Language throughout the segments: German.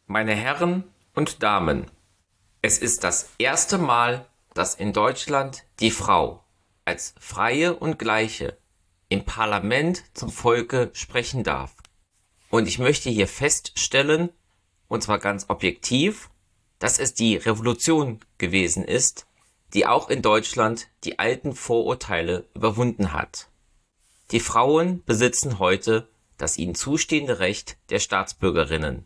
Meine Herren und Damen, es ist das erste Mal, dass in Deutschland die Frau als Freie und Gleiche im Parlament zum Volke sprechen darf. Und ich möchte hier feststellen, und zwar ganz objektiv, dass es die Revolution gewesen ist, die auch in Deutschland die alten Vorurteile überwunden hat. Die Frauen besitzen heute das ihnen zustehende Recht der Staatsbürgerinnen.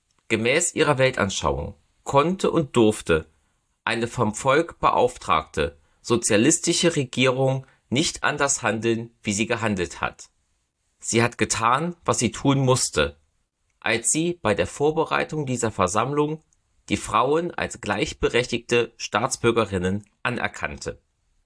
Gemäß ihrer Weltanschauung konnte und durfte eine vom Volk beauftragte sozialistische Regierung nicht anders handeln, wie sie gehandelt hat. Sie hat getan, was sie tun musste, als sie bei der Vorbereitung dieser Versammlung die Frauen als gleichberechtigte Staatsbürgerinnen anerkannte.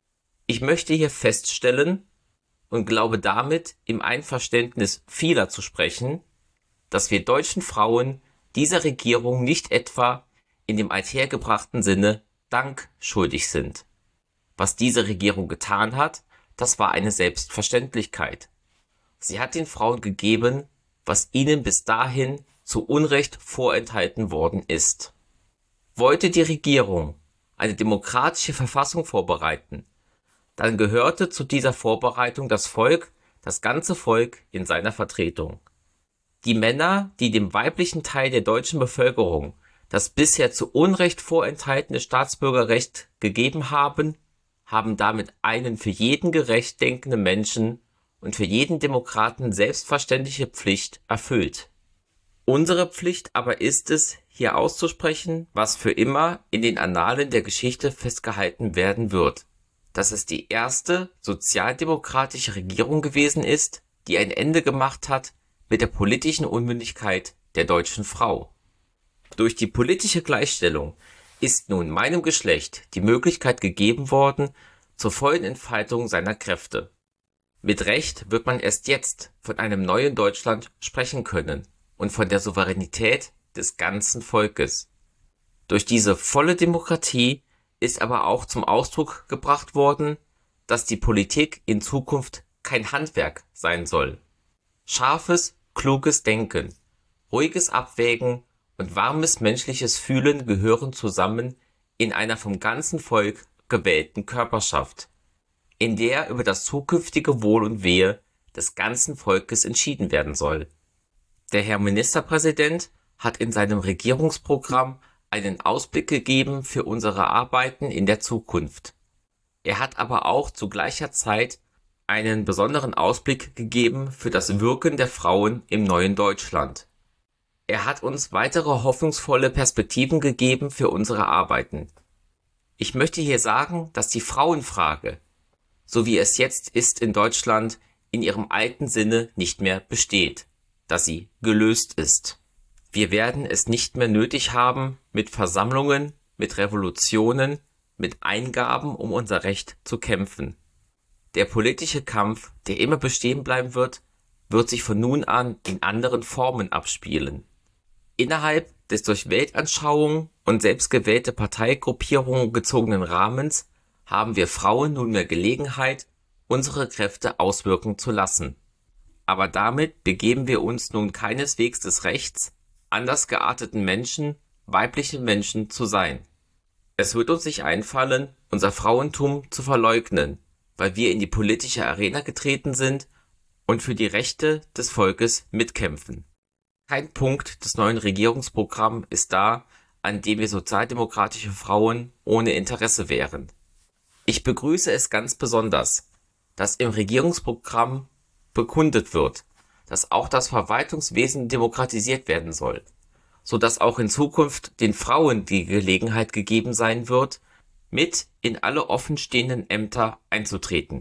Ich möchte hier feststellen und glaube damit im Einverständnis vieler zu sprechen, dass wir deutschen Frauen dieser Regierung nicht etwa in dem althergebrachten Sinne Dank schuldig sind. Was diese Regierung getan hat, das war eine Selbstverständlichkeit. Sie hat den Frauen gegeben, was ihnen bis dahin zu Unrecht vorenthalten worden ist. Wollte die Regierung eine demokratische Verfassung vorbereiten, dann gehörte zu dieser Vorbereitung das Volk, das ganze Volk in seiner Vertretung. Die Männer, die dem weiblichen Teil der deutschen Bevölkerung das bisher zu Unrecht vorenthaltene Staatsbürgerrecht gegeben haben, haben damit einen für jeden gerecht denkenden Menschen und für jeden Demokraten selbstverständliche Pflicht erfüllt. Unsere Pflicht aber ist es, hier auszusprechen, was für immer in den Annalen der Geschichte festgehalten werden wird, dass es die erste sozialdemokratische Regierung gewesen ist, die ein Ende gemacht hat mit der politischen Unmündigkeit der deutschen Frau. Durch die politische Gleichstellung ist nun meinem Geschlecht die Möglichkeit gegeben worden zur vollen Entfaltung seiner Kräfte. Mit Recht wird man erst jetzt von einem neuen Deutschland sprechen können und von der Souveränität des ganzen Volkes. Durch diese volle Demokratie ist aber auch zum Ausdruck gebracht worden, dass die Politik in Zukunft kein Handwerk sein soll. Scharfes, kluges Denken, ruhiges Abwägen und warmes menschliches Fühlen gehören zusammen in einer vom ganzen Volk gewählten Körperschaft, in der über das zukünftige Wohl und Wehe des ganzen Volkes entschieden werden soll. Der Herr Ministerpräsident hat in seinem Regierungsprogramm einen Ausblick gegeben für unsere Arbeiten in der Zukunft. Er hat aber auch zu gleicher Zeit einen besonderen Ausblick gegeben für das Wirken der Frauen im neuen Deutschland. Er hat uns weitere hoffnungsvolle Perspektiven gegeben für unsere Arbeiten. Ich möchte hier sagen, dass die Frauenfrage, so wie es jetzt ist in Deutschland, in ihrem alten Sinne nicht mehr besteht, dass sie gelöst ist. Wir werden es nicht mehr nötig haben, mit Versammlungen, mit Revolutionen, mit Eingaben um unser Recht zu kämpfen. Der politische Kampf, der immer bestehen bleiben wird, wird sich von nun an in anderen Formen abspielen. Innerhalb des durch Weltanschauung und selbstgewählte Parteigruppierungen gezogenen Rahmens haben wir Frauen nunmehr Gelegenheit, unsere Kräfte auswirken zu lassen. Aber damit begeben wir uns nun keineswegs des Rechts, anders gearteten Menschen, weiblichen Menschen zu sein. Es wird uns nicht einfallen, unser Frauentum zu verleugnen, weil wir in die politische Arena getreten sind und für die Rechte des Volkes mitkämpfen. Kein Punkt des neuen Regierungsprogramms ist da, an dem wir sozialdemokratische Frauen ohne Interesse wären. Ich begrüße es ganz besonders, dass im Regierungsprogramm bekundet wird, dass auch das Verwaltungswesen demokratisiert werden soll, so dass auch in Zukunft den Frauen die Gelegenheit gegeben sein wird, mit in alle offenstehenden Ämter einzutreten.